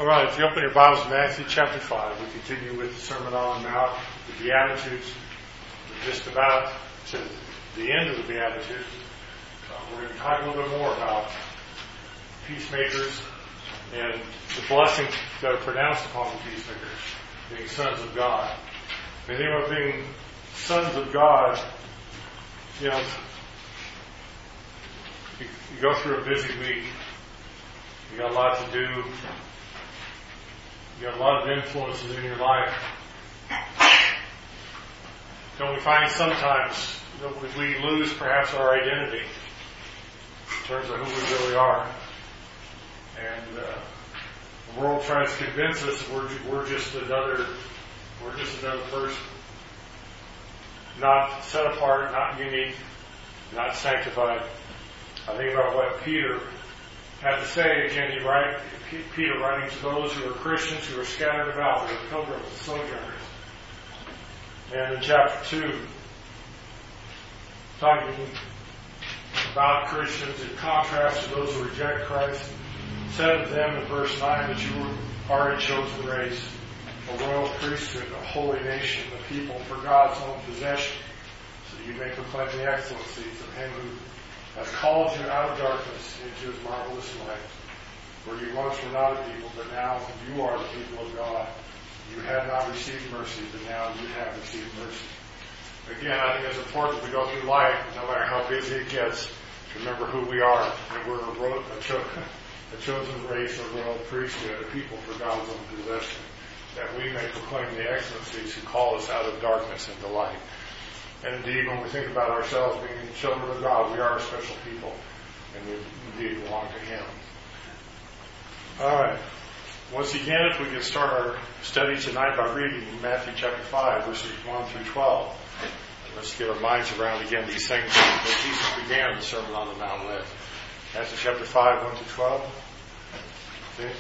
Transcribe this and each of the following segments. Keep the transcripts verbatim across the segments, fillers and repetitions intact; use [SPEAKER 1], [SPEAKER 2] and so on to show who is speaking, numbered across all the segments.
[SPEAKER 1] All right, if you open your Bibles to Matthew chapter five, we continue with the Sermon on the Mount, the Beatitudes. We're just about to the end of the Beatitudes. Uh, we're going to talk a little bit more about peacemakers and the blessings that are pronounced upon the peacemakers, being sons of God. And think about being sons of God, you know, you, you go through a busy week, you got a lot to do, you got a lot of influences in your life. Don't we find sometimes that we lose perhaps our identity in terms of who we really are? And uh, the world tries to convince us we're we're just another we're just another person, not set apart, not unique, not sanctified. I think about what Peter had to say again. He write Peter writing to those who are Christians who are scattered about, who are pilgrims and sojourners. And in chapter two, talking about Christians in contrast to those who reject Christ, said of them in verse nine that you are a chosen race, a royal priesthood, a holy nation, a people for God's own possession, so that you may proclaim the excellencies of Him who has called you out of darkness into His marvelous light. For you once were not a people, but now you are the people of God. You had not received mercy, but now you have received mercy. Again, I think it's important as we go through life, no matter how busy it gets, to remember who we are. And we're a, ro- a, cho- a chosen race, a royal priesthood, a people for God's own possession, that we may proclaim the excellencies who call us out of darkness into light. And indeed, when we think about ourselves being children of God, we are a special people, and we indeed belong to Him. All right. Once again, if we can start our study tonight by reading Matthew chapter five, verses one through twelve. Let's get our minds around again these things that Jesus began the Sermon on the Mount with. Matthew chapter five, one through twelve. Okay.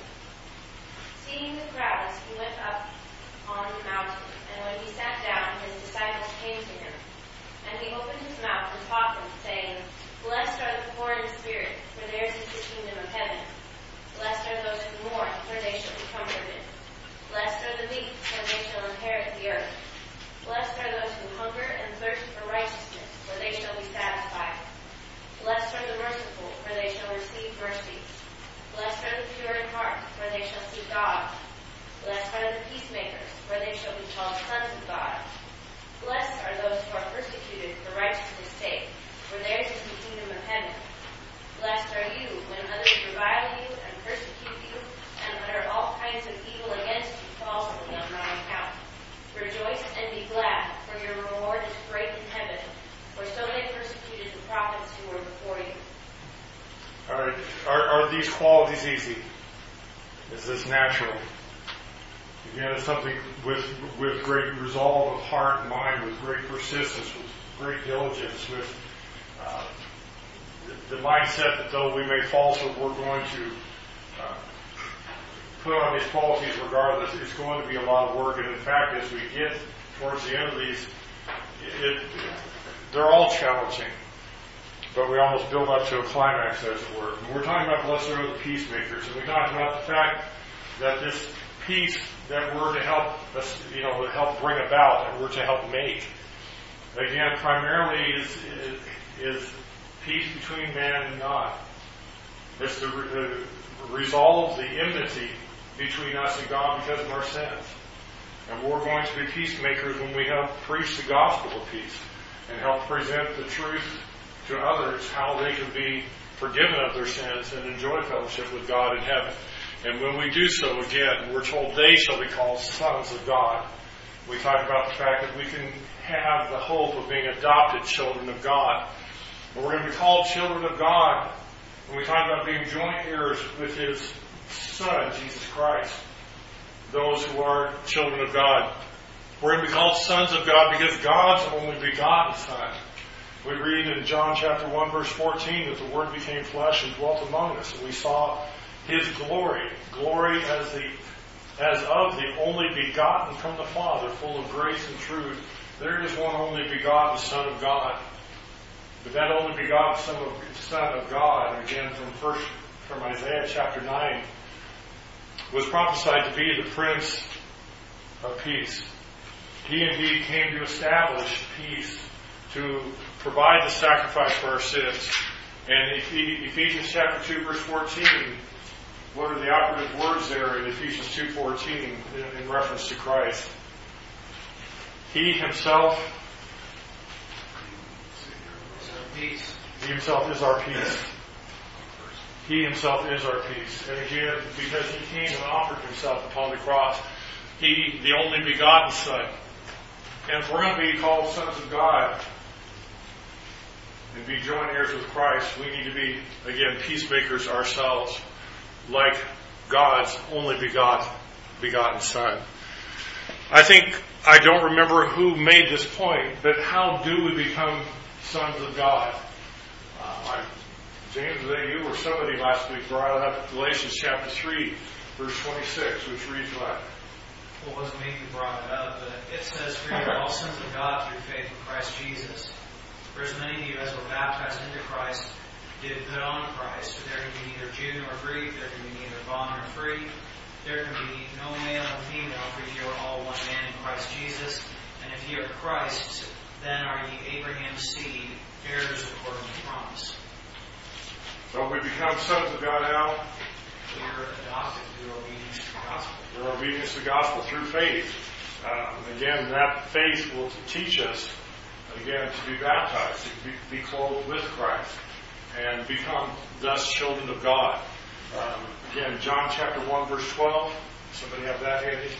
[SPEAKER 2] Seeing the crowds, He went up on the mountain, and when He sat down, His disciples came to Him. And He opened His mouth and taught them, saying, Blessed are the poor in spirit, for theirs is the kingdom of heaven. Blessed are those who mourn, for they shall be comforted. Blessed are the meek, for they shall inherit the earth. Blessed are those who hunger and thirst for righteousness, for they shall be satisfied. Blessed are the merciful, for they shall receive mercy. Blessed are the pure in heart, for they shall see God. Blessed are the peacemakers, for they shall be called sons of God. Blessed are those who are persecuted for righteousness' sake, for theirs is the kingdom of heaven. Blessed are you when others revile you and persecute you and utter all kinds of evil against you falsely on my account. Rejoice and be glad, for your reward is great in heaven, for so they persecuted the prophets who were before you.
[SPEAKER 1] All right. Are, are these qualities easy? Is this natural? Again, it's something with with great resolve of heart and mind, with great persistence, with great diligence, with uh, the, the mindset that though we may falter, we're going to uh, put on these qualities regardless. It's going to be a lot of work, and in fact, as we get towards the end of these, it, it, they're all challenging. But we almost build up to a climax, as it were. And we're talking about blessed are the peacemakers, and we talked about the fact that this peace that we're to help us, you know, help bring about, and we're to help make, again, primarily is is, is peace between man and God. It's to re- resolve the enmity between us and God because of our sins. And we're going to be peacemakers when we help preach the gospel of peace and help present the truth to others, how they can be forgiven of their sins and enjoy fellowship with God in heaven. And when we do so, again, we're told they shall be called sons of God. We talk about the fact that we can have the hope of being adopted children of God. And we're going to be called children of God when we talk about being joint heirs with His Son, Jesus Christ. Those who are children of God. We're going to be called sons of God because God's only begotten Son. We read in John chapter one, verse fourteen, that the Word became flesh and dwelt among us. And we saw His glory, glory as the as of the only begotten from the Father, full of grace and truth. There is one only begotten Son of God. But that only begotten Son of, Son of God, again from first from Isaiah chapter nine, was prophesied to be the Prince of Peace. He indeed came to establish peace, to provide the sacrifice for our sins. And Ephesians chapter two, verse fourteen, what are the operative words there in Ephesians two fourteen in, in reference to Christ? He himself,
[SPEAKER 3] peace.
[SPEAKER 1] He himself is our peace. He himself is our peace. And again, because he came and offered himself upon the cross, he, the only begotten Son. And if we're going to be called sons of God and be joint heirs with Christ, we need to be, again, peacemakers ourselves, like God's only begotten, begotten Son. I think, I don't remember who made this point, but how do we become sons of God? Uh, I, James, was that you or somebody last week brought up Galatians chapter three, verse twenty-six, which reads what?
[SPEAKER 3] Well, it wasn't me who brought it up, but it says, "For you are all sons of God through faith in Christ Jesus. For as many of you as were baptized into Christ did put on Christ. For there can be neither Jew nor Greek, there can be neither bond nor free. There can be no male and female, for you are all one man in Christ Jesus. And if ye are Christ, then are ye Abraham's seed, heirs according to promise."
[SPEAKER 1] So we become sons of God now.
[SPEAKER 3] We are adopted through obedience to the gospel.
[SPEAKER 1] Through obedience to the gospel, through faith. Um, again, that faith will teach us, again, to be baptized, to be, be clothed with Christ, and become thus children of God. Um, again, John chapter one, verse twelve. Somebody have that handy?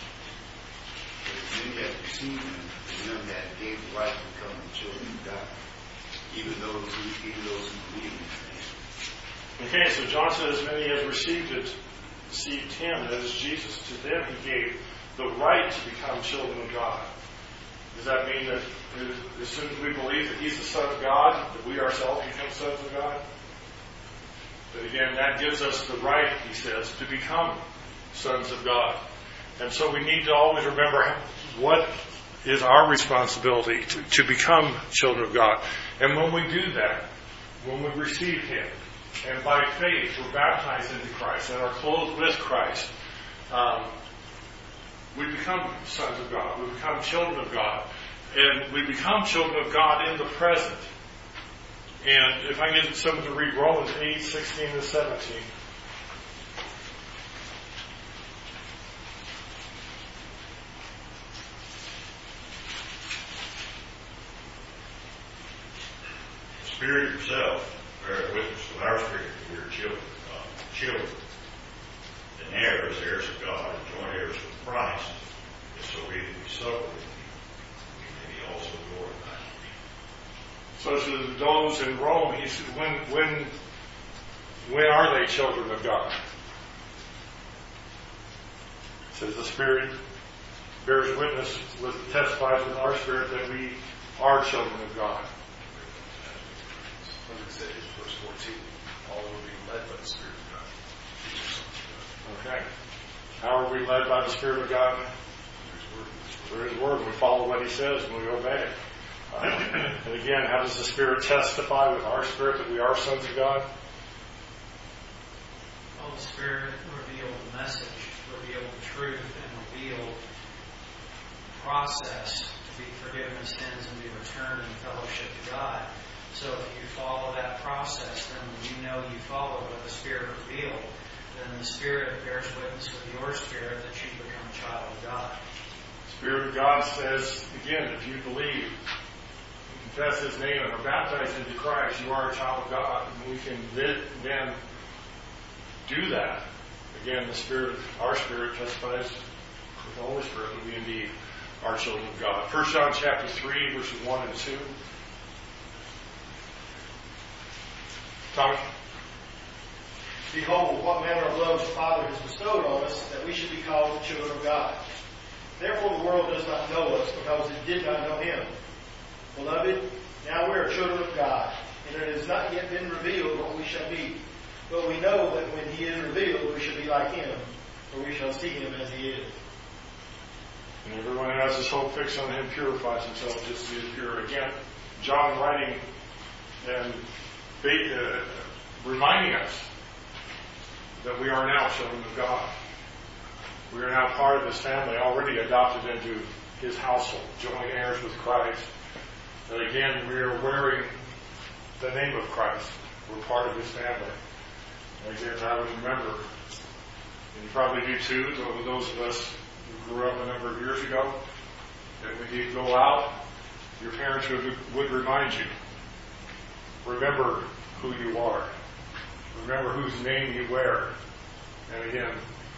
[SPEAKER 4] Many have received him, and them that gave the right to become the children of God, even those who, even those who believe in his name.
[SPEAKER 1] Okay, so John says, many have received it, received him, that is Jesus. To them he gave the right to become children of God. Does that mean that as soon as we believe that he's the Son of God, that we ourselves become sons of God? But again, that gives us the right, he says, to become sons of God. And so we need to always remember what is our responsibility to, to become children of God. And when we do that, when we receive him, and by faith we're baptized into Christ and are clothed with Christ, um, we become sons of God. We become children of God. And we become children of God in the present. And if I can get someone to read Romans eight, sixteen to seventeen.
[SPEAKER 5] The Spirit himself beareth witness with our spirit that we are children of God. Children. And heirs, heirs of God, and joint heirs with Christ. And so we we suffer with him, we may be also glorified with him.
[SPEAKER 1] So to those in Rome, he said, when, when, when are they children of God? It says the Spirit bears witness, with, testifies with our spirit that we are children of God.
[SPEAKER 6] What does it say in verse fourteen? All will be led by the Spirit of God.
[SPEAKER 1] Okay. How are we led by the Spirit of God? Through his word. We follow what he says and we obey. Uh, and again, how does the Spirit testify with our spirit that we are sons of God?
[SPEAKER 3] Well, the Spirit revealed the message, revealed the truth, and revealed the process to be forgiven of sins and be returned in fellowship to God. So if you follow that process, then when you know you follow what the Spirit revealed, then the Spirit bears witness with your spirit that you become a child of God.
[SPEAKER 1] The Spirit of God says, again, if you believe, confess his name and are baptized into Christ, you are a child of God. And we can then do that. Again, the Spirit, our spirit testifies with the Holy Spirit that we indeed are children of God. First John chapter three, verses one and two. Tommy?
[SPEAKER 7] Behold, what manner of love the Father has bestowed on us, that we should be called the children of God. Therefore the world does not know us, because it did not know him. Beloved, now we are children of God, and it has not yet been revealed what we shall be. But we know that when he is revealed, we shall be like him, for we shall see him as he is.
[SPEAKER 1] And everyone who has his hope fixed on him purifies himself just as he is pure. Again, John writing and uh, reminding us that we are now children of God. We are now part of His family, already adopted into His household, joint heirs with Christ. And again, we are wearing the name of Christ. We're part of His family. And again, I would remember, and you probably do too, those of us who grew up a number of years ago, that when you go out, your parents would, would remind you, remember who you are. Remember whose name you wear. And again,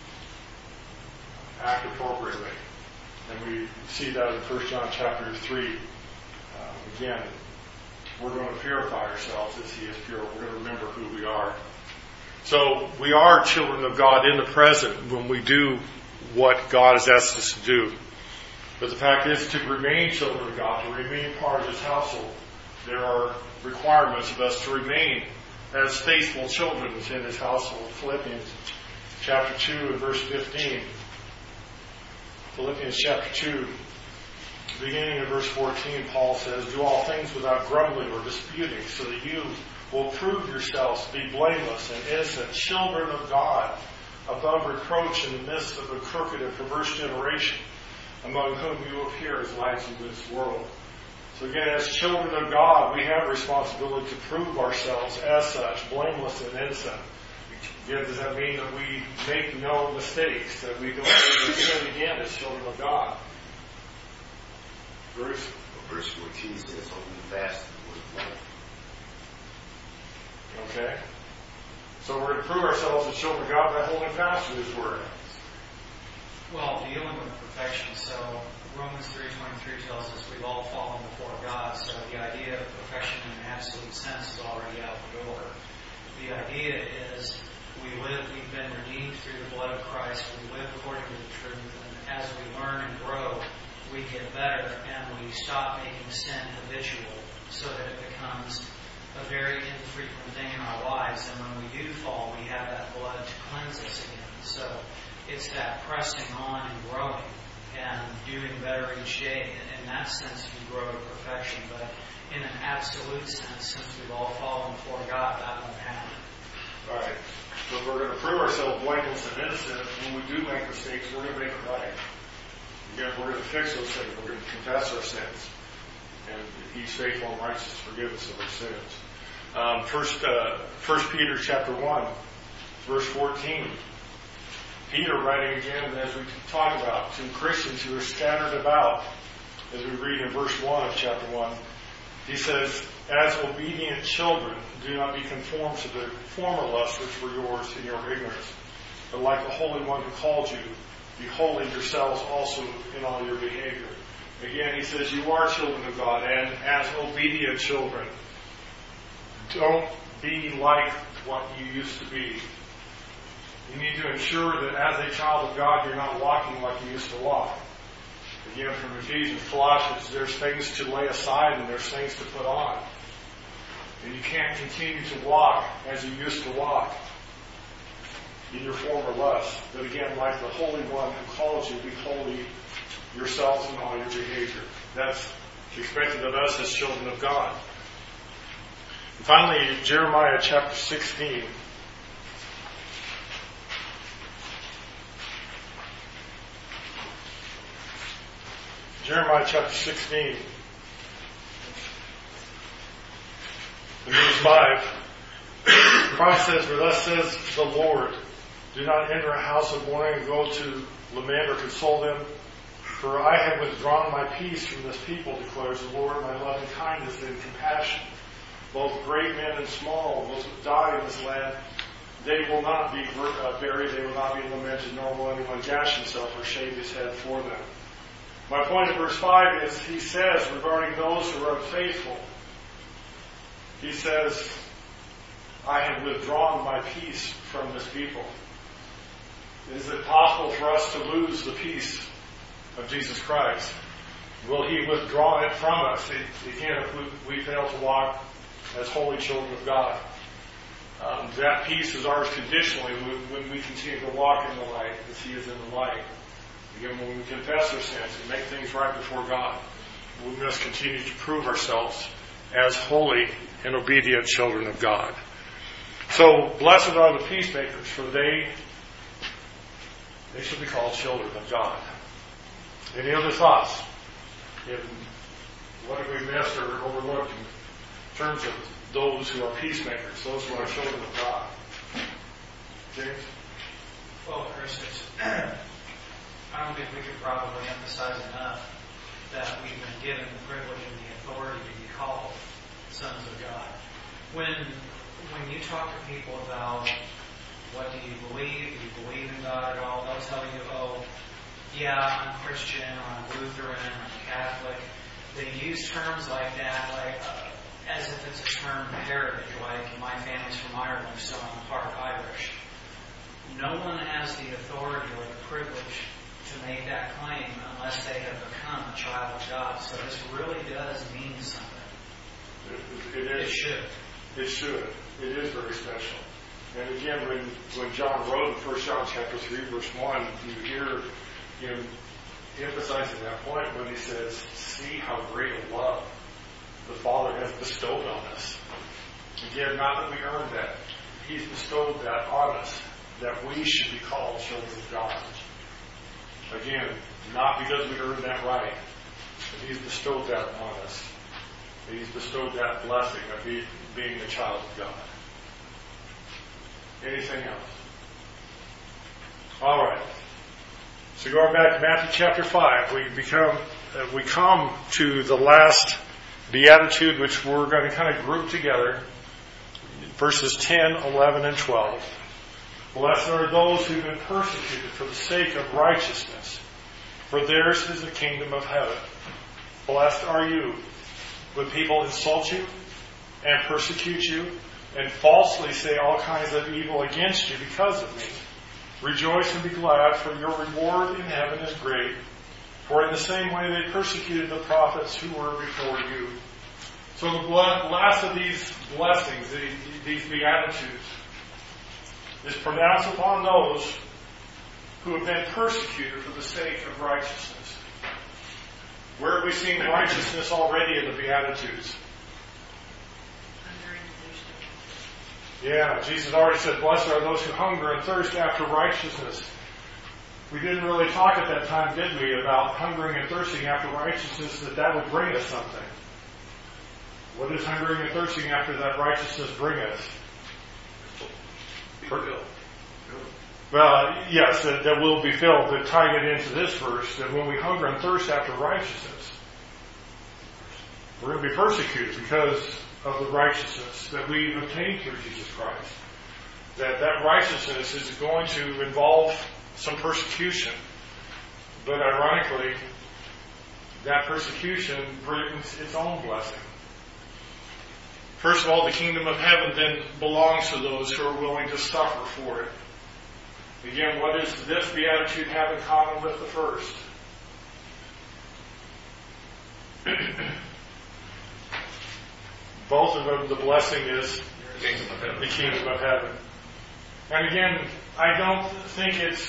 [SPEAKER 1] act appropriately. And we see that in First John chapter three. Uh, again, we're going to purify ourselves as He is pure. We're going to remember who we are. So we are children of God in the present when we do what God has asked us to do. But the fact is, to remain children of God, to remain part of His household, there are requirements of us to remain as faithful children within His household. Philippians chapter two and verse fifteen. Philippians chapter two, beginning in verse fourteen, Paul says, "Do all things without grumbling or disputing, so that you will prove yourselves to be blameless and innocent, children of God, above reproach in the midst of a crooked and perverse generation, among whom you appear as lights in this world." So again, as children of God, we have a responsibility to prove ourselves as such, blameless and innocent. Again, does that mean that we make no mistakes, that we don't ever sin again as children of God? Bruce?
[SPEAKER 4] Well, verse fourteen says, "Holding fast the word of life."
[SPEAKER 1] Okay. So we're to prove ourselves as children of God by holding fast to His Word.
[SPEAKER 3] Well, dealing with perfection. So Romans three twenty-three tells us we've all fallen before God. So the idea of perfection in an absolute sense is already out the door. The idea is we live, we've been redeemed through the blood of Christ. We live according to the truth. And as we learn and grow, we get better and we stop making sin habitual so that it becomes a very infrequent thing in our lives. And when we do fall, we have that blood to cleanse us again. So it's that pressing on and growing and doing better each day. And in that sense, you grow to perfection. But in an absolute sense, since we've all fallen before God, that won't happen.
[SPEAKER 1] Right. So if we're going to prove ourselves blameless and innocent, when we do make mistakes, we're going to make it right. Again, we're going to fix those things. We're going to confess our sins. And He's faithful and righteous to forgive us of our sins. Um, first, uh, First Peter chapter one, verse fourteen. Peter writing again, as we talk about, to Christians who are scattered about, as we read in verse one of chapter one, he says, "As obedient children, do not be conformed to the former lusts which were yours in your ignorance. But like the Holy One who called you, be holy yourselves also in all your behavior." Again, he says, you are children of God, and as obedient children, don't be like what you used to be. You need to ensure that as a child of God, you're not walking like you used to walk. Again, from Ephesians, Colossians, there's things to lay aside and there's things to put on. And you can't continue to walk as you used to walk in your former lusts. But again, like the Holy One who called you, be holy yourselves in all your behavior. That's expected of us as children of God. And finally, Jeremiah chapter sixteen. Jeremiah chapter sixteen. In verse five, Christ says, "For thus says the Lord, do not enter a house of mourning and go to lament or console them. For I have withdrawn my peace from this people, declares the Lord, my loving kindness and compassion. Both great men and small, those who die in this land, they will not be buried, they will not be lamented, nor will anyone gash himself or shave his head for them." My point in verse five is, he says regarding those who are unfaithful, he says, I have withdrawn my peace from this people. Is it possible for us to lose the peace of Jesus Christ? Will He withdraw it from us, again, if we, we fail to walk as holy children of God? Um, that peace is ours conditionally when we continue to walk in the light as He is in the light. Again, when we confess our sins and make things right before God, we must continue to prove ourselves as holy and obedient children of God. So, blessed are the peacemakers, for they They should be called children of God. Any other thoughts? In what have we missed or overlooked in terms of those who are peacemakers, those who are children of God? James?
[SPEAKER 3] Well, Chris, it's, I don't think we could probably emphasize enough that we've been given the privilege and the authority to be called sons of God. When when you talk to people about what do you believe, do you believe in God at all, they'll tell you, oh, yeah, I'm Christian, or I'm Lutheran, I'm Catholic. They use terms like that, like uh, as if it's a term of heritage, like my family's from Ireland, so I'm part Irish. No one has the authority or the privilege to make that claim unless they have become a child of God. So this really does mean something.
[SPEAKER 1] It, it, is,
[SPEAKER 3] it should.
[SPEAKER 1] It should. It is very special. And again, when, when John wrote in First John chapter three, verse one, you hear him emphasizing that point when he says, see how great a love the Father has bestowed on us. Again, not that we earned that. He's bestowed that on us, that we should be called children of God. Again, not because we earned that right, but He's bestowed that on us. He's bestowed that blessing of be, being a child of God. Anything else? All right. So going back to Matthew chapter five, we become uh, we come to the last beatitude, which we're going to kind of group together, verses ten, eleven, and twelve. Blessed are those who've been persecuted for the sake of righteousness, for theirs is the kingdom of heaven. Blessed are you when people insult you and persecute you and falsely say all kinds of evil against you because of me. Rejoice and be glad, for your reward in heaven is great. For in the same way they persecuted the prophets who were before you. So the last of these blessings, these beatitudes, is pronounced upon those who have been persecuted for the sake of righteousness. Where have we seen righteousness already in the Beatitudes? Yeah, Jesus already said, blessed are those who hunger and thirst after righteousness. We didn't really talk at that time, did we, about hungering and thirsting after righteousness, that that would bring us something. What does hungering and thirsting after that righteousness bring us? Well, yes, that, that will be filled, but tying it into this verse, that when we hunger and thirst after righteousness, we're going to be persecuted because of the righteousness that we've obtained through Jesus Christ. That that righteousness is going to involve some persecution. But ironically, that persecution brings its own blessing. First of all, the kingdom of heaven then belongs to those who are willing to suffer for it. Again, what does this beatitude have in common with the first? Both of them, the blessing is the kingdom of heaven. The kingdom of heaven. And again, I don't think it's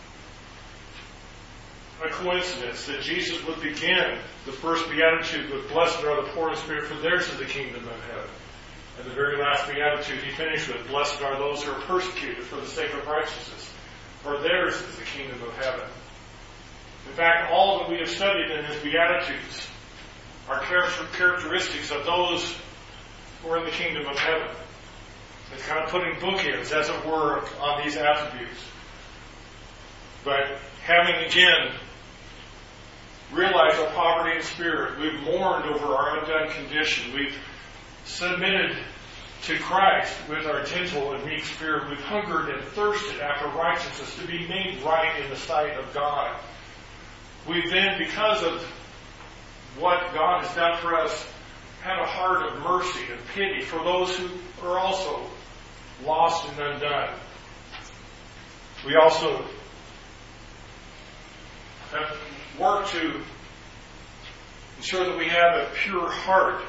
[SPEAKER 1] a coincidence that Jesus would begin the first beatitude with blessed are the poor in spirit, for theirs is the kingdom of heaven. And the very last beatitude he finished with, blessed are those who are persecuted for the sake of righteousness, for theirs is the kingdom of heaven. In fact, all that we have studied in his beatitudes are characteristics of those who are in the kingdom of heaven. It's kind of putting bookends, as it were, on these attributes. But having again realized our poverty in spirit, we've mourned over our undone condition, we've submitted to Christ with our gentle and meek spirit, we've hungered and thirsted after righteousness to be made right in the sight of God. We've then, because of what God has done for us, had a heart of mercy and pity for those who are also lost and undone. We also have worked to ensure that we have a pure heart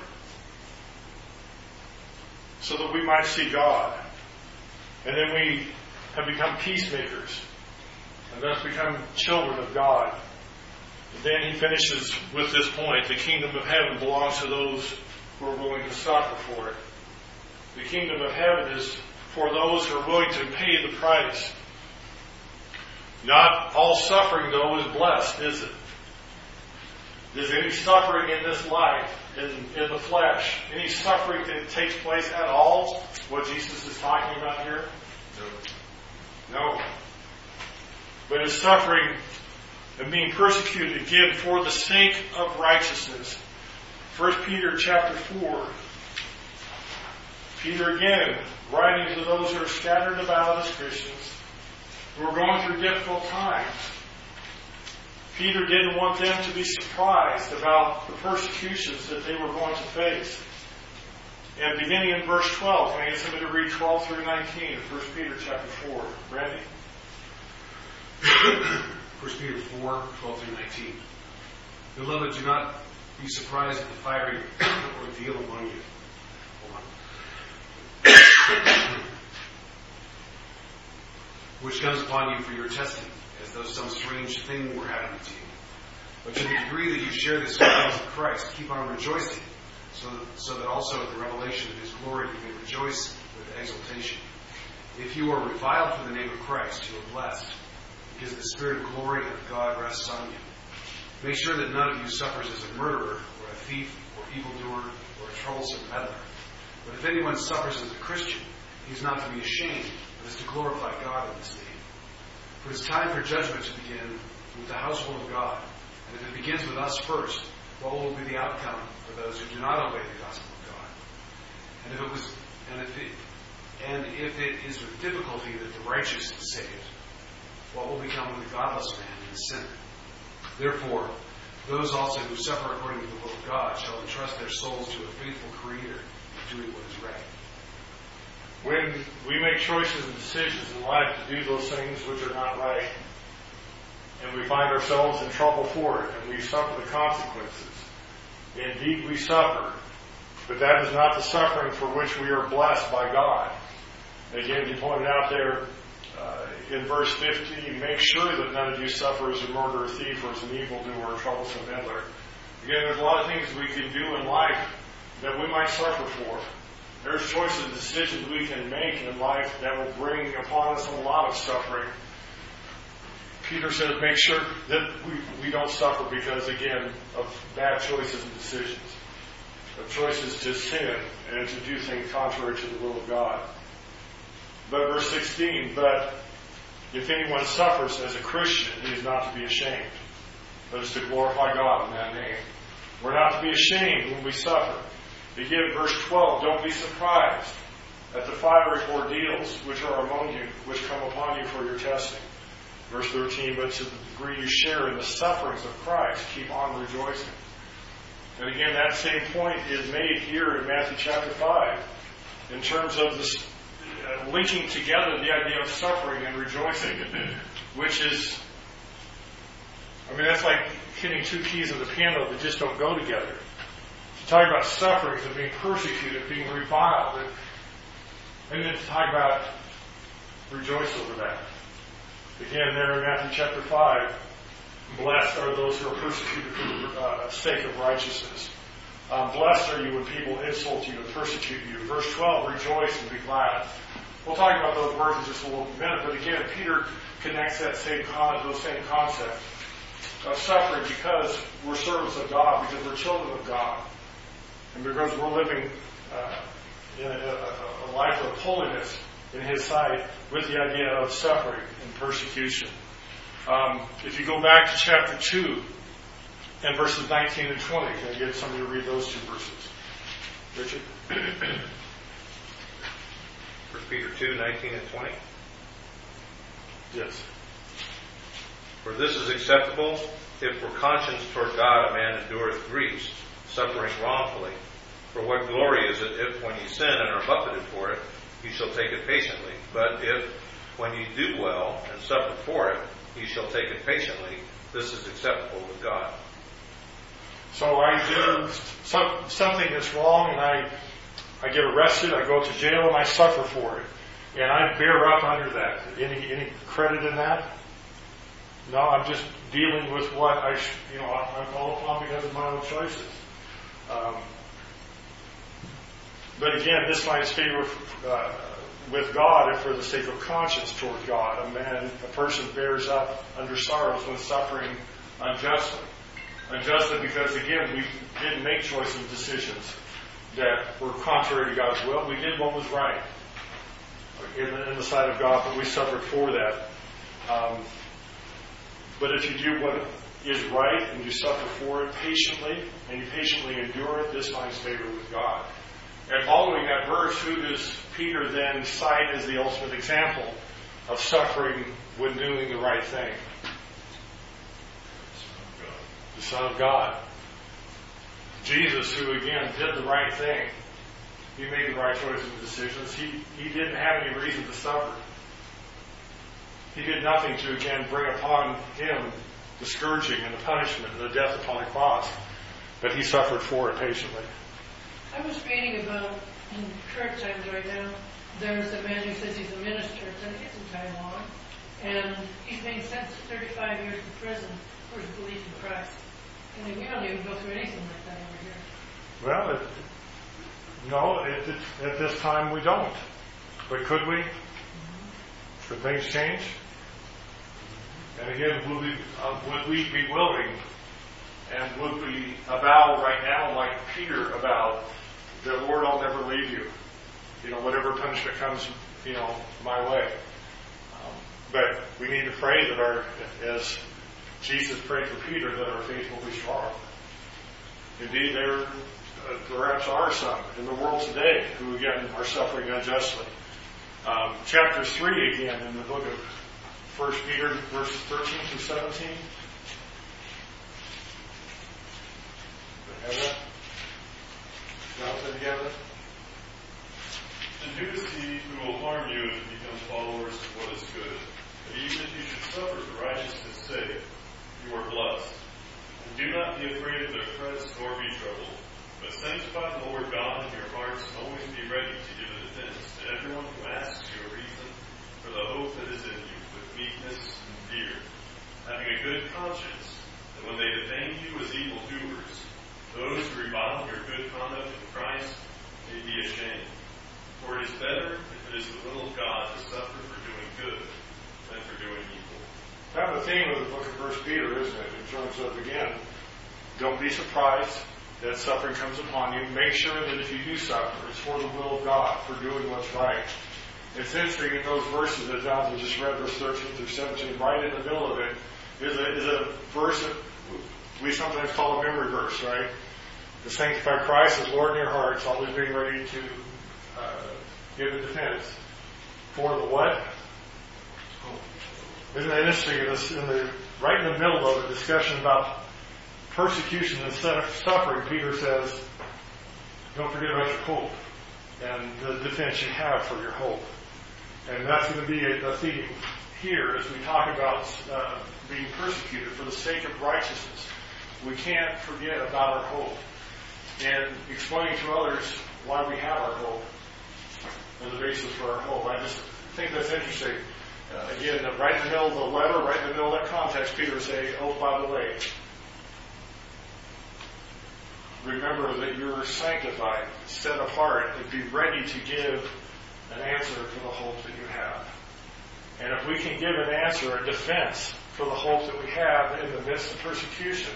[SPEAKER 1] so that we might see God. And then we have become peacemakers and thus become children of God. And then he finishes with this point, the kingdom of heaven belongs to those who are willing to suffer for it. The kingdom of heaven is for those who are willing to pay the price. Not all suffering, though, is blessed, is it? Is any suffering in this life, in, in the flesh, any suffering that takes place at all, what Jesus is talking about here? No. No. But is suffering and being persecuted again for the sake of righteousness. First Peter chapter four. Peter again, writing to those who are scattered about as Christians, who are going through difficult times. Peter didn't want them to be surprised about the persecutions that they were going to face. And beginning in verse twelve, can I get somebody to read twelve through nineteen of First Peter chapter four? Randy?
[SPEAKER 8] First Peter four, twelve through nineteen. Beloved, do not be surprised at the fiery ordeal among you. Hold on. Which comes upon you for your testing, as though some strange thing were happening to you. But to the degree that you share the sufferings of Christ, keep on rejoicing, so that, so that also at the revelation of His glory you may rejoice with exultation. If you are reviled for the name of Christ, you are blessed, because the Spirit of glory of God rests on you. Make sure that none of you suffers as a murderer, or a thief, or evildoer, or a troublesome meddler. But if anyone suffers as a Christian, he is not to be ashamed, but is to glorify God in this name. For it is time for judgment to begin with the household of God. And if it begins with us first, what will be the outcome for those who do not obey the gospel of God? And if it was, and if it, and if it is with difficulty that the righteous is saved, what will become of the godless man and the sinner? Therefore, those also who suffer according to the will of God shall entrust their souls to a faithful Creator in doing what is right.
[SPEAKER 1] When we make choices and decisions in life to do those things which are not right, and we find ourselves in trouble for it, and we suffer the consequences, indeed we suffer, but that is not the suffering for which we are blessed by God. Again, he pointed out there uh, in verse fifteen, make sure that none of you suffer as a murderer, thief, or as an evildoer, or a troublesome meddler. Again, there's a lot of things we can do in life that we might suffer for. There's choices and decisions we can make in life that will bring upon us a lot of suffering. Peter says, make sure that we, we don't suffer because, again, of bad choices and decisions, of choices to sin and to do things contrary to the will of God. But verse sixteen, but if anyone suffers as a Christian, he is not to be ashamed, but is to glorify God in that name. We're not to be ashamed when we suffer. Again, verse twelve, don't be surprised at the fiery ordeals which are among you, which come upon you for your testing. Verse thirteen, but to the degree you share in the sufferings of Christ, keep on rejoicing. And again, that same point is made here in Matthew chapter five, in terms of this uh, linking together the idea of suffering and rejoicing, which is, I mean, that's like hitting two keys of the piano that just don't go together. Talk about sufferings and being persecuted, being reviled, and, and then to talk about rejoice over that. Again, there in Matthew chapter five, blessed are those who are persecuted for the uh, sake of righteousness. Um, blessed are you when people insult you and persecute you. Verse twelve, rejoice and be glad. We'll talk about those words in just a little minute, but again, Peter connects that same con- those same concepts of suffering because we're servants of God, because we're children of God. And because we're living uh, in a, a, a life of holiness in His sight with the idea of suffering and persecution. Um, if you go back to chapter two and verses nineteen and twenty, can I get somebody to read those two verses? Richard?
[SPEAKER 9] First Peter two, nineteen and twenty.
[SPEAKER 1] Yes.
[SPEAKER 9] For this is acceptable if for conscience toward God a man endureth griefs, suffering wrongfully. For what glory is it if, when you sin and are buffeted for it, you shall take it patiently? But if, when you do well and suffer for it, you shall take it patiently, this is acceptable with God.
[SPEAKER 1] So I do some, something that's wrong, and I I get arrested, I go to jail, and I suffer for it. And I bear up under that. Any any credit in that? No, I'm just dealing with what I, you know, I'm called upon because of my own choices. Um, but again, this finds favor uh, with God if for the sake of conscience toward God. A man, a person bears up under sorrows when suffering unjustly. Unjustly because, again, we didn't make choices and decisions that were contrary to God's will. We did what was right in the, in the sight of God, but we suffered for that. Um, but if you do what is right and you suffer for it patiently, and you patiently endure it, this finds favor with God. And following that verse, who does Peter then cite as the ultimate example of suffering when doing the right thing? The Son of God. Jesus, who again did the right thing. He made the right choices and decisions. He, he didn't have any reason to suffer. He did nothing to again bring upon him the scourging and the punishment and the death upon the cross. But he suffered for it patiently.
[SPEAKER 10] I was reading about, in current times right now, there's a man who says he's a minister, so he isn't time long, and he's being sentenced to thirty-five years in prison for his belief in Christ. I mean, we don't even go through anything like that over here.
[SPEAKER 1] Well, it, no, it, it, at this time we don't. But could we? Mm-hmm. Could things change? And again, would we, uh, would we be willing, and would we avow right now, like Peter avowed, that Lord, I'll never leave you. You know, whatever punishment comes, you know, my way. Um, but we need to pray that our, as Jesus prayed for Peter, that our faith will be strong. Indeed, there uh, perhaps are some in the world today who, again, are suffering unjustly. Um, chapter three, again, in the book of First Peter, verses thirteen through seventeen. Have that? Jonathan, do you have that?
[SPEAKER 11] And who is he who will harm you if you become followers of what is good? But even if you should suffer for righteousness' sake, you are blessed. And do not be afraid of their threats nor be troubled, but sanctify the Lord God in your hearts and always be ready to give a defense to everyone who asks you a reason for the hope that is in you, with meekness and fear, having a good conscience, that when they defame you as evildoers, those who revile your good conduct in Christ may be ashamed. For it is better, if it is the will of God, to suffer for doing good than for doing evil.
[SPEAKER 1] Kind of the theme of the book of First Peter, isn't it? In terms of, again, don't be surprised that suffering comes upon you. Make sure that if you do suffer, it's for the will of God, for doing what's right. It's interesting in those verses that Jonathan just read, verse thirteen through seventeen, right in the middle of it, is a, is a verse that we sometimes call a memory verse, right? To sanctify Christ as Lord in your hearts, always being ready to uh, give a defense. For the what? Isn't that interesting? In, this, in the right in the middle of a discussion about persecution instead of suffering, Peter says, don't forget about your hope and the defense you have for your hope. And that's going to be a, a theme here as we talk about uh, being persecuted for the sake of righteousness. We can't forget about our hope and explaining to others why we have our hope and the basis for our hope. I just think that's interesting. Uh, again, right in the middle of the letter, right in the middle of that context, Peter would say, oh, by the way, remember that you're sanctified, set apart, and be ready to give an answer for the hope that you have. And if we can give an answer, a defense for the hope that we have in the midst of persecution,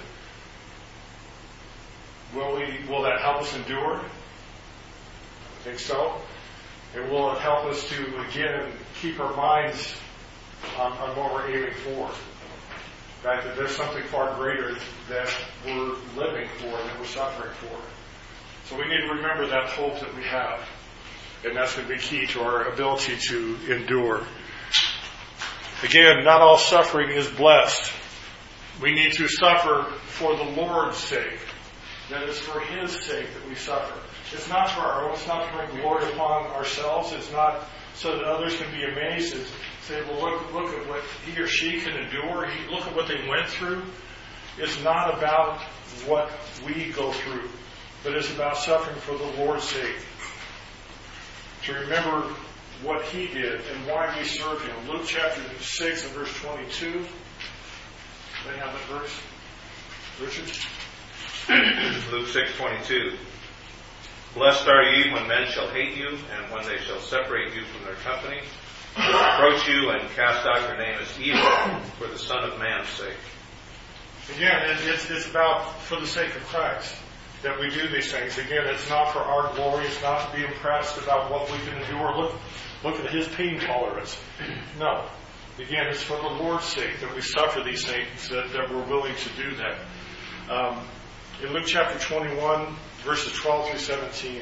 [SPEAKER 1] will we? Will that help us endure? I think so. And will it help us to, again, keep our minds on, on what we're aiming for? Right? That there's something far greater that we're living for, that we're suffering for. So we need to remember that hope that we have. And that's going to be key to our ability to endure. Again, not all suffering is blessed. We need to suffer for the Lord's sake. That is for His sake that we suffer. It's not for our own. It's not to bring glory upon ourselves. It's not so that others can be amazed and say, well, look, look at what he or she can endure. Look at what they went through. It's not about what we go through, but it's about suffering for the Lord's sake. To remember what He did and why we serve Him. Luke chapter six and verse twenty-two. Do they have that verse? Richard?
[SPEAKER 9] Luke six twenty-two. Blessed are ye when men shall hate you, and when they shall separate you from their company, reproach you, and cast out your name as evil for the Son of Man's sake.
[SPEAKER 1] Again, it- it's, it's about for the sake of Christ that we do these things. Again, it's not for our glory. It's not to be impressed about what we can do or look, look at his pain tolerance. No. Again, it's for the Lord's sake that we suffer these things, that, that we're willing to do that. Um, in Luke chapter twenty-one, verses twelve through seventeen.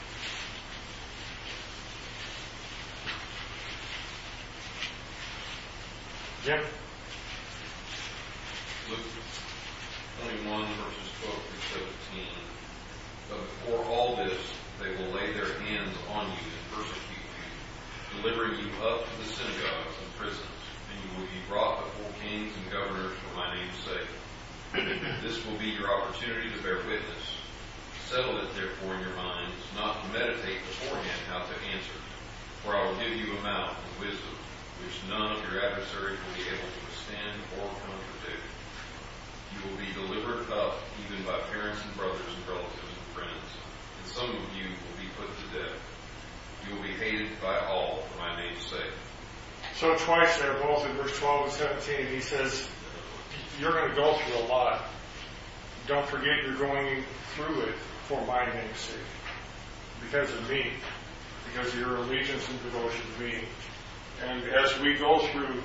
[SPEAKER 1] Jim?
[SPEAKER 12] Luke twenty-one, verses twelve through seventeen. But before all this, they will lay their hands on you and persecute you, delivering you up to the synagogues and prisons, and you will be brought before kings and governors for my name's sake. This will be your opportunity to bear witness. Settle it therefore in your minds, not to meditate beforehand how to answer. For I will give you a mouth and wisdom, which none of your adversaries will be able to withstand or contradict. You will be delivered up even by parents and brothers and relatives and friends, and some of you will be put to death. You will be hated by all for my name's sake.
[SPEAKER 1] So twice there, both in verse twelve and seventeen, he says, you're going to go through a lot. Don't forget you're going through it for my name's sake. Because of me. Because of your allegiance and devotion to me. And as we go through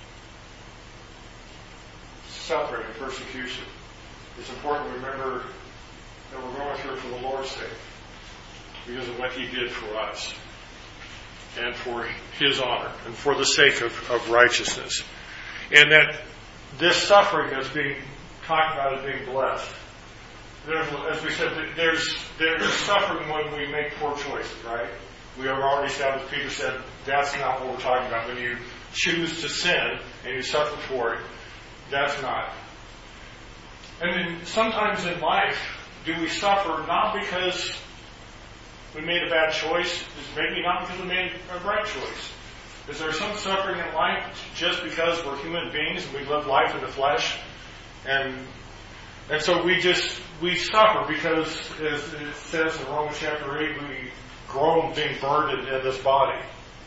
[SPEAKER 1] suffering and persecution, it's important to remember that we're going through it for the Lord's sake. Because of what he did for us. And for his honor. And for the sake of, of righteousness. And that this suffering is being talked about as being blessed. There's, as we said, there's, there's suffering when we make poor choices, right? We have already established, Peter said, that's not what we're talking about. When you choose to sin and you suffer for it, that's not. And then sometimes in life, do we suffer not because we made a bad choice, maybe not because we made a right choice. Is there some suffering in life just because we're human beings and we live life in the flesh? And and so we just, we suffer because, as it says in Romans chapter eight, we groan being burdened in this body.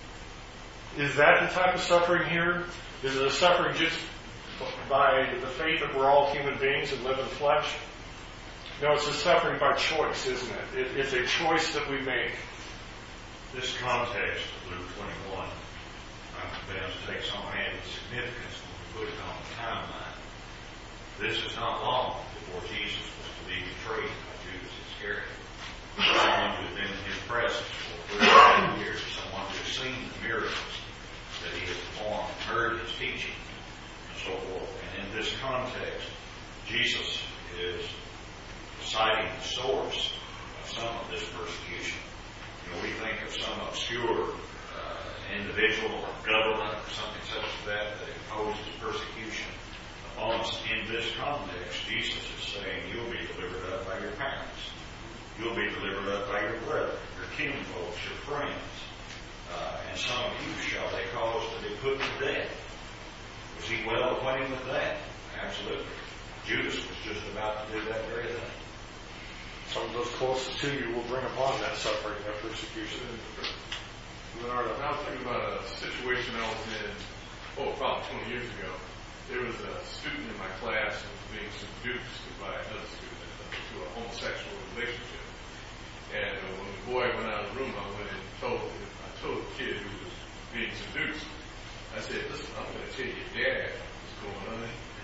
[SPEAKER 1] Is that the type of suffering here? Is it a suffering just by the faith that we're all human beings and live in the flesh? No, it's a suffering by choice, isn't it? it it's a choice that we make.
[SPEAKER 5] This context of Luke twenty-one, I'm convinced, takes on added significance when we put it on the timeline. This is not long before Jesus was to be betrayed by Judas Iscariot. Someone who had been in his presence for thirty-nine years, someone who had seen the miracles that he had performed, heard his teaching, and so forth. And in this context, Jesus is citing the source of some of this persecution. You know, we think of some obscure uh, individual or government or something such as that that imposes persecution upon us. In this context, Jesus is saying you'll be delivered up by your parents. You'll be delivered up by your brother, your kinfolks, your friends. Uh, and some of you shall they cause to be put to death. Was he well acquainted with that? Absolutely. Judas was just about to do that very thing.
[SPEAKER 1] Some of those closest to you will bring upon that suffering, that persecution.
[SPEAKER 11] Leonardo, I was thinking about a situation I was in, oh, about twenty years ago. There was a student in my class who was being seduced by another student to a homosexual relationship. And uh, when the boy went out of the room, I went and told him, I told the kid who was being seduced, I said, listen, I'm going to tell your dad what's going on.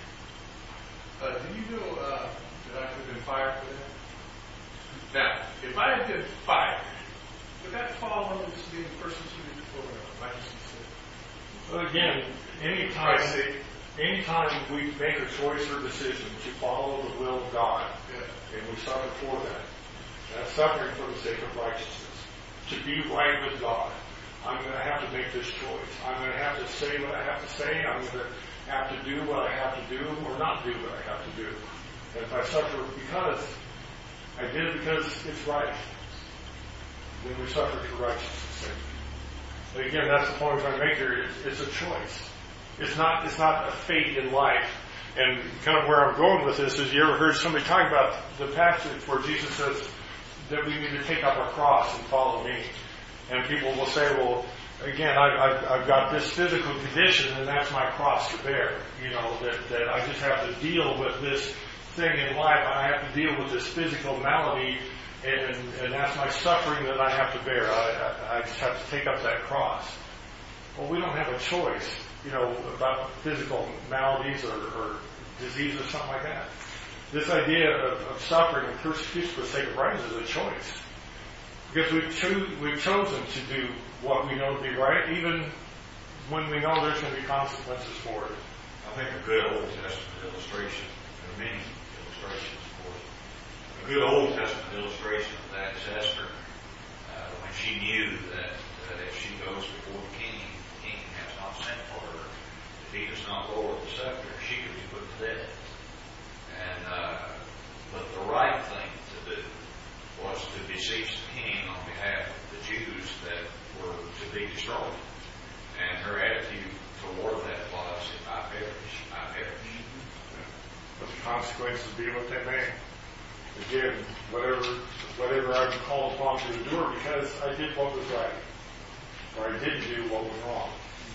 [SPEAKER 11] Uh, do you know uh, that I could have been fired for that? Now, if I had been fired, would that fall under this being persecuted for righteousness' sake?
[SPEAKER 1] Well, again, anytime, anytime we make a choice or decision to follow the will of God, yeah. and we suffer for that, that's suffering for the sake of righteousness. To be right with God, I'm going to have to make this choice. I'm going to have to say what I have to say. I'm going to have to do what I have to do or not do what I have to do. And if I suffer because I did it because it's right, then we suffer for righteousness' sake. But again, that's the point I'm trying to make here. It's, it's a choice. It's not, it's not a fate in life. And kind of where I'm going with this is, you ever heard somebody talk about the passage where Jesus says, that we need to take up our cross and follow me. And people will say, well, again, I, I've, I've got this physical condition, and that's my cross to bear. You know, that, that I just have to deal with this thing in life. I have to deal with this physical malady, and, and that's my suffering that I have to bear. I, I, I just have to take up that cross. Well, we don't have a choice, you know, about physical maladies or, or disease or something like that. This idea of, of suffering and persecution for the sake of righteousness is a choice. Because we've, cho- we've chosen to do what we know to be right, even when we know there's going to be consequences for it.
[SPEAKER 5] I think a good Old Testament illustration, there are many illustrations, of course. A good Old Testament illustration of that is Esther, uh, when she knew that, that if she goes before the king, the king has not sent for her. If he does not lower the scepter, she could be put to death. And uh, but the right thing to do was to beseech the king on behalf of the Jews that were to be destroyed. And her attitude toward that was, if I perish, I perish.
[SPEAKER 1] But the consequences be what they may. Again, whatever whatever I'm called upon to endure because I did what was right. Or I didn't do what was wrong.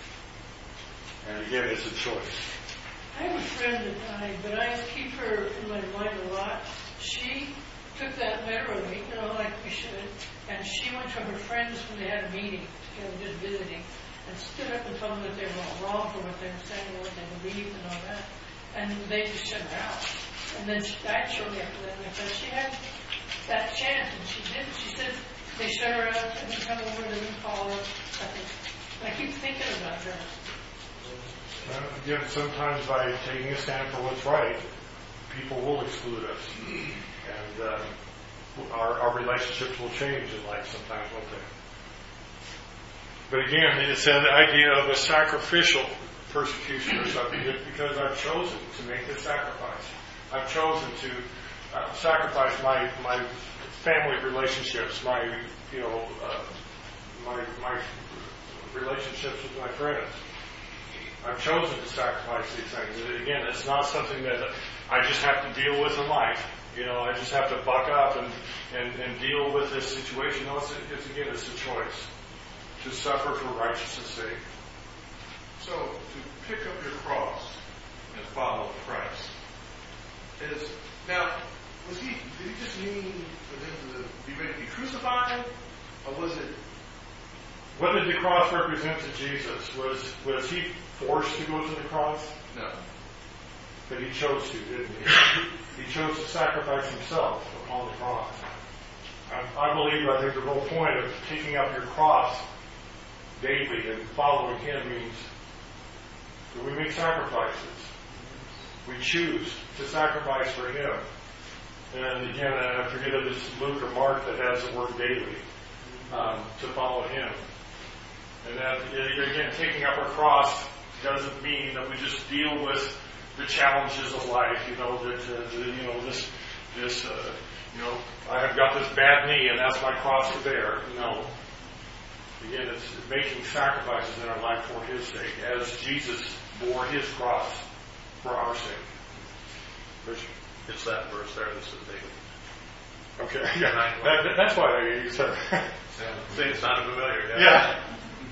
[SPEAKER 1] And again, it's a choice.
[SPEAKER 10] I have a friend that died, but I keep her in my mind a lot. She took that literally, you know, like we should, and she went to her friends when they had a meeting together, just visiting, and stood up and told them that they were all wrong for what they were saying and what they believed and all that. And they just shut her out. And then she died shortly after that because she had that chance, and she didn't. She said they shut her out, they didn't come over, they didn't call her. I think. I keep thinking about her.
[SPEAKER 1] Uh, again, sometimes by taking a stand for what's right, people will exclude us. And uh, our, our relationships will change in life sometimes, won't they? But again, it's an idea of a sacrificial persecution or something, because I've chosen to make this sacrifice. I've chosen to uh, sacrifice my my family relationships, my you know uh, my my relationships with my friends. I've chosen to sacrifice these things. And again, it's not something that I just have to deal with in life. You know, I just have to buck up and, and, and deal with this situation. No, it's, it's again, it's a choice to suffer for righteousness' sake.
[SPEAKER 13] So, to pick up your cross and follow Christ is now. Was he? Did he just mean for them to be ready to be crucified, or was it?
[SPEAKER 1] What did the cross represent to Jesus? Was was he forced to go to the cross?
[SPEAKER 13] No.
[SPEAKER 1] But he chose to, didn't he? He chose to sacrifice himself upon the cross. I, I believe, I think the whole point of taking up your cross daily and following him means that we make sacrifices. We choose to sacrifice for him. And again, I forget if it's Luke or Mark that has the word daily, um, to follow him. And that, again, taking up our cross doesn't mean that we just deal with the challenges of life. You know, that uh, the, you know this, this, uh, you know, I have got this bad knee, and that's my cross to bear. No. Again, it's making sacrifices in our life for his sake, as Jesus bore his cross for our sake. Which,
[SPEAKER 9] It's that verse there that says David.
[SPEAKER 1] okay, yeah, that, that's why you said.
[SPEAKER 9] It sounded familiar. Yeah.
[SPEAKER 1] Yeah.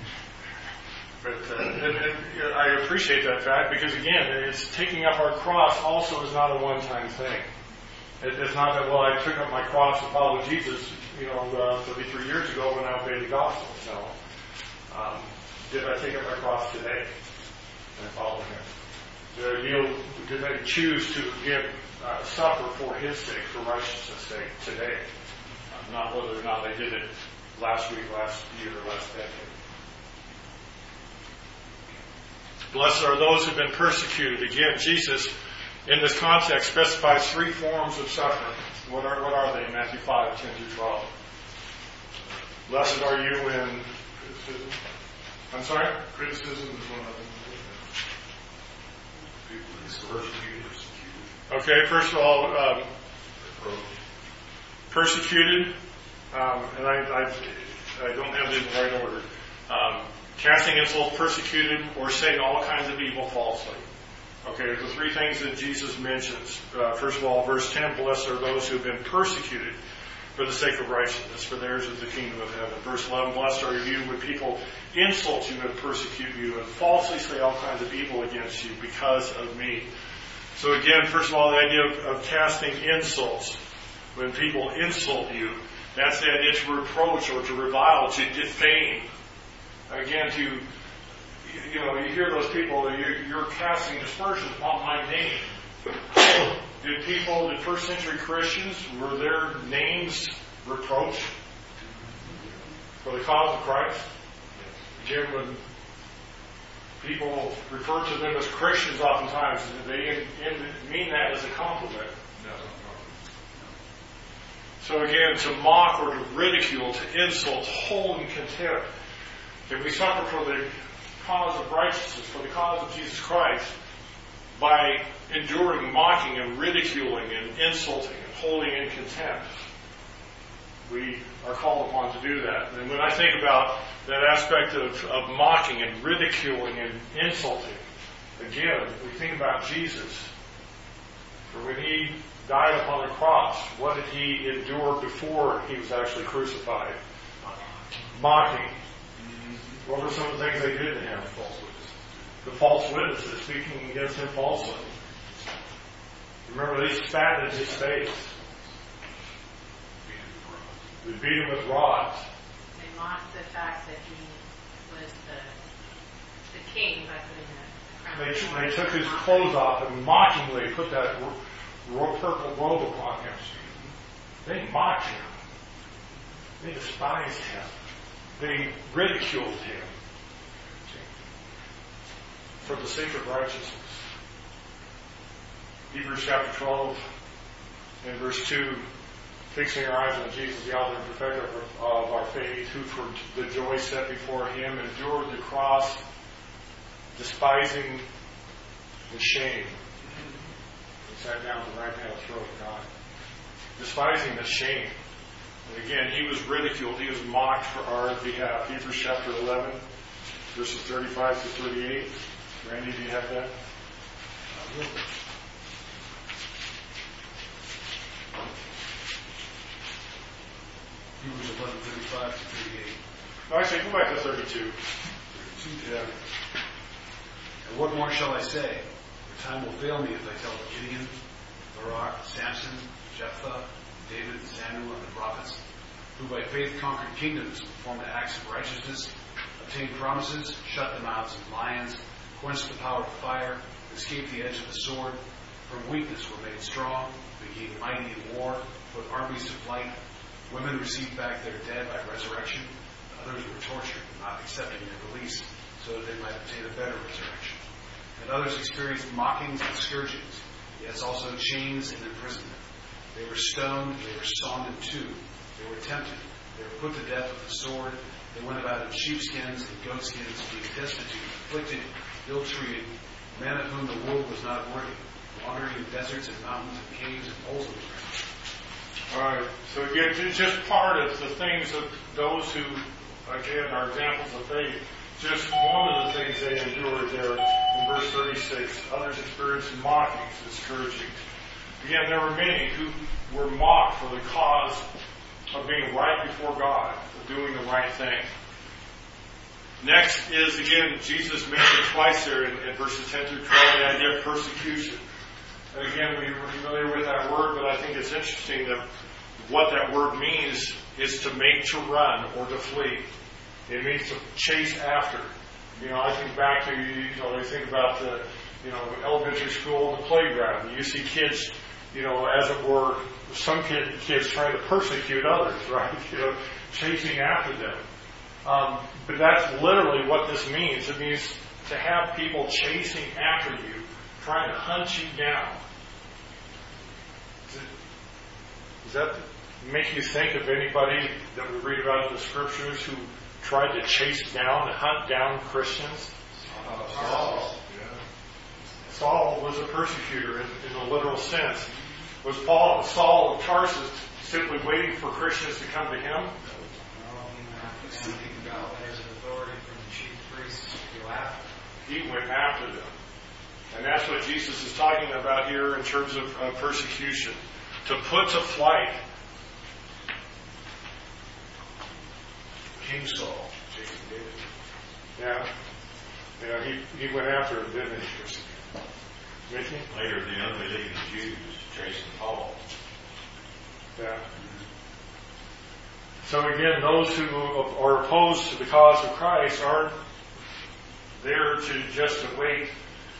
[SPEAKER 1] But uh, and, and, you know, I appreciate that fact because again, it's taking up our cross also is not a one-time thing. It, it's not that well, I took up my cross to follow Jesus, you know, uh, thirty-three years ago when I obeyed the gospel. No. Um, did I take up my cross today and follow him? Did I deal? Did I choose to again uh, suffer for his sake, for righteousness' sake today? Uh, not whether or not I did it last week, last year, or last decade. Blessed are those who have been persecuted. Again, Jesus, in this context, specifies three forms of suffering. What are what are they? Matthew five, ten through twelve. Blessed are you when criticism. I'm sorry?
[SPEAKER 13] Criticism is one of them. People persecuted.
[SPEAKER 1] Okay, first of all, um, persecuted, um, and I, I, I don't have it in the right order. Um, casting insult, persecuted, or saying all kinds of evil falsely. Okay, the three things that Jesus mentions. Uh, first of all, verse ten, blessed are those who have been persecuted. for the sake of righteousness, for theirs is the kingdom of heaven. Verse eleven, blessed are you when people insult you and persecute you and falsely say all kinds of evil against you because of me. So again, first of all, the idea of, of casting insults. When people insult you, that's the idea to reproach or to revile, to defame. Again, to, you know, you hear those people, you're, you're casting dispersion upon my name. Did people, did first century Christians, were their names reproached for the cause of Christ? Again, when people refer to them as Christians oftentimes, they in, in, mean that as a compliment. So again, to mock or to ridicule, to insult, to hold in contempt. If we suffer for the cause of righteousness, for the cause of Jesus Christ, by enduring mocking and ridiculing and insulting and holding in contempt, we are called upon to do that. And when I think about that aspect of, of mocking and ridiculing and insulting, again, we think about Jesus. For when he died upon the cross, what did he endure before he was actually crucified? Mocking. What were some of the things they did to him? The false witnesses speaking against him falsely. Remember, they spat in his face. They beat him with rods.
[SPEAKER 14] They mocked the fact that he was the the king by putting the crown.
[SPEAKER 1] They, they took his clothes off and mockingly put that ro- purple robe upon him. They mocked him. They despised him. They ridiculed him for the sake of righteousness. Hebrews chapter twelve and verse two, fixing our eyes on Jesus, the author and perfecter of our faith, who for the joy set before him endured the cross, despising the shame. He sat down at the right hand of the throne of God. Despising the shame. And again, he was ridiculed. He was mocked for our behalf. Hebrews chapter eleven, verses thirty-five to thirty-eight. Randy, do you have that?
[SPEAKER 8] Hebrews eleven, thirty-five to thirty-eight.
[SPEAKER 1] No, actually, go back to thirty-two.
[SPEAKER 8] thirty-two, yeah. And what more shall I say? For time will fail me if I tell of Gideon, Barak, Samson, Jephthah, David, and Samuel, and the prophets, who by faith conquered kingdoms, performed acts of righteousness, obtained promises, shut the mouths of lions, quenched the power of fire, escaped the edge of the sword, from weakness were made strong, became mighty in war, put armies to flight. Women received back their dead by resurrection. Others were tortured, not accepting their release, so that they might obtain a better resurrection. And others experienced mockings and scourgings, yes, also chains and imprisonment. They were stoned, they were sawn in two. They were tempted, they were put to death with the sword. They went about in sheepskins and goatskins, being destitute, afflicted, ill-treated, men of whom the world was not worthy, wandering in deserts and mountains and caves and holes in the ground.
[SPEAKER 1] All right. So again, it's just part of the things of those who, again, are examples of faith. Just one of the things they endured there in verse thirty-six. Others experienced mockings and scourgings. Again, there were many who were mocked for the cause of being right before God, of doing the right thing. Next is, again, Jesus mentioned twice there in, in verses ten through twelve, the idea of persecution. And again, we're familiar with that word, but I think it's interesting that what that word means is to make to run or to flee. It means to chase after. You know, I think back to, you know, I think about the, you know, elementary school, the playground. You see kids, you know, as it were, some kid, kids trying to persecute others, right? You know, chasing after them. Um, but that's literally what this means. It means to have people chasing after you, trying to hunt you down. Does, it, does that make you think of anybody that we read about in the scriptures who tried to chase down and hunt down Christians? Uh, Saul. Yeah. Saul was a persecutor in, in the literal sense. Was Paul, Saul of Tarsus simply waiting for Christians to come to him?
[SPEAKER 3] There's an authority from the chief priests to go after them.
[SPEAKER 1] He went after them. And that's what Jesus is talking about here in terms of uh, persecution. To put to flight.
[SPEAKER 13] King Saul chasing David.
[SPEAKER 1] Yeah. Yeah, he, he went after him, didn't he? Mickey?
[SPEAKER 5] Later, the unbelieving Jews chasing Paul.
[SPEAKER 1] Yeah. So again, those who are opposed to the cause of Christ aren't there to just to wait,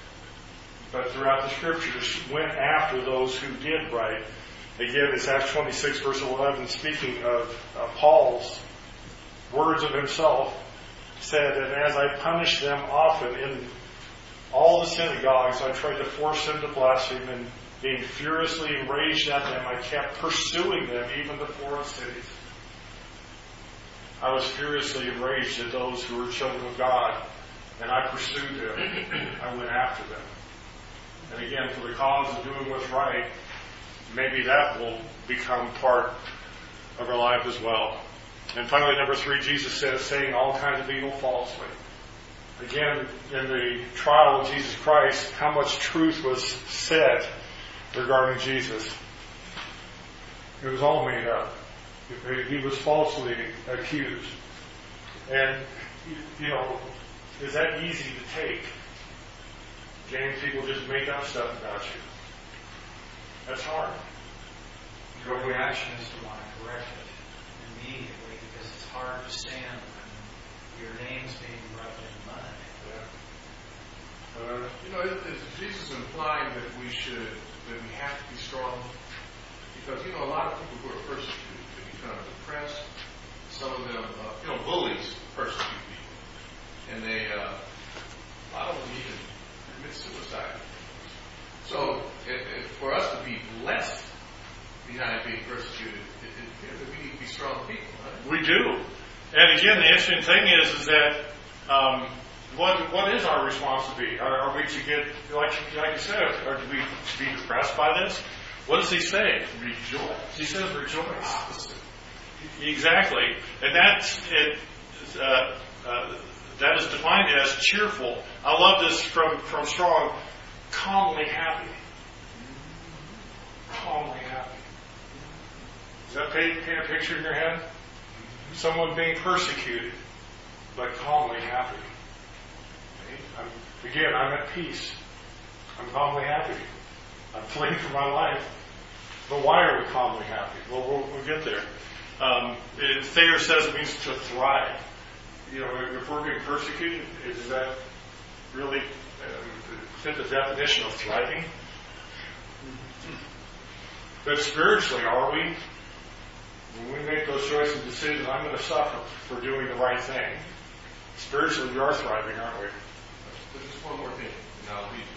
[SPEAKER 1] but throughout the Scriptures went after those who did right. Again, it's Acts twenty-six, verse eleven, speaking of uh, Paul's words of himself, said, and as I punished them often in all the synagogues, I tried to force them to blaspheme, and being furiously enraged at them, I kept pursuing them, even to foreign cities. I was furiously enraged at those who were children of God, and I pursued them. I went after them. And again, for the cause of doing what's right, maybe that will become part of our life as well. And finally, number three, Jesus says, saying all kinds of evil falsely. Again, in the trial of Jesus Christ, how much truth was said regarding Jesus. It was all made up. He was falsely accused. And, you know, is that easy to take? James, people just make up stuff about you. That's hard.
[SPEAKER 3] Your reaction is to want to correct it immediately, because it's hard to stand when your name's being rubbed in mud.
[SPEAKER 13] Yeah. Uh, you know, is, is Jesus implying that we should, that we have to be strong? Because, you know, a lot of people who are persecuted, they become depressed. Some of them, uh, you know, bullies persecute people. And they, uh, a lot of them even commit suicide. So, if, if for us to be blessed behind being persecuted, it, it appears that we need to be strong people, right?
[SPEAKER 1] We do. And again, the interesting thing is, is that um, what what is our response to be? Are, are we to get, like, like you said, or to be, to be depressed by this? What does he say? Rejoice. He says rejoice. Exactly. And that's it. Uh, uh, that is defined as cheerful. I love this from, from Strong. Calmly happy. Calmly happy. Does that paint, paint a picture in your head? Someone being persecuted, but calmly happy. I'm, again, I'm at peace. I'm calmly happy. I'm fleeing for my life. But why are we calmly happy? Well, we'll, we'll get there. Um, it, Thayer says it means to thrive. You know, if we're being persecuted, is that really um, fit the definition of thriving? But spiritually, are we? When we make those choices and decisions, I'm going to suffer for doing the right thing. Spiritually, we are thriving, aren't we?
[SPEAKER 13] There's just one more thing, and I'll leave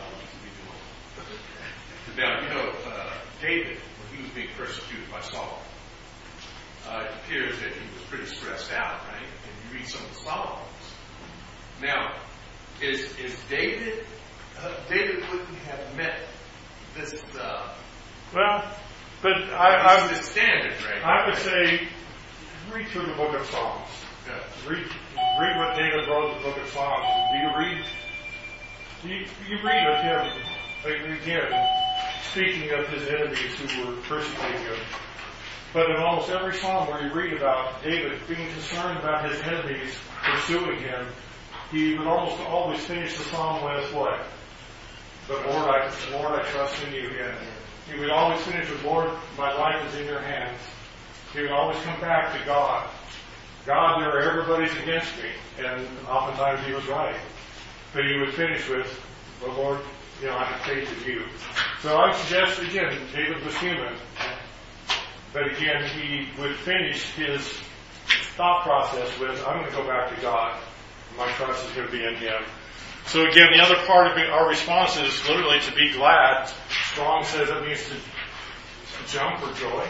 [SPEAKER 13] it. Now, you know, uh, David, when he was being persecuted by Saul, uh, it appears that he was pretty stressed out, right? And you read some of the Psalms. Now, is is David? Uh, David wouldn't have met this. Uh,
[SPEAKER 1] well, but I, I would
[SPEAKER 13] standard, right?
[SPEAKER 1] I would say read through the book of Psalms.
[SPEAKER 13] Yeah.
[SPEAKER 1] Read read what David wrote in the book of Psalms. Do you read? You, you read of him again, speaking of his enemies who were persecuting him. But in almost every psalm where you read about David being concerned about his enemies pursuing him, he would almost always finish the psalm with what? But Lord, I, Lord, I trust in you. Yeah. He would always finish with, Lord, my life is in your hands. He would always come back to God. God, there are everybody's against me. And oftentimes he was right. But he would finish with, well, Lord, you know, I have faith in you. So I suggest, again, David was human. But again, he would finish his thought process with, I'm going to go back to God. My trust is going to be in him. So again, the other part of it, our response is literally to be glad. Strong says it means to, to jump for joy.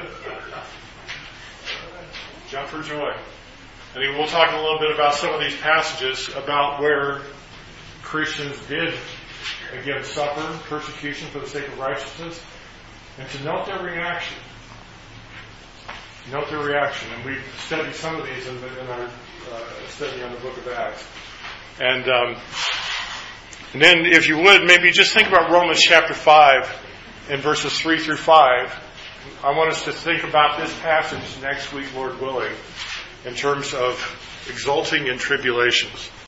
[SPEAKER 1] Jump for joy. And we'll talk a little bit about some of these passages about where Christians did, again, suffer persecution for the sake of righteousness, and to note their reaction. Note their reaction. And we've studied some of these in, the, in our uh, study on the book of Acts. And, um, and then, if you would, maybe just think about Romans chapter five and verses three through five. I want us to think about this passage next week, Lord willing. in terms of exulting in tribulations.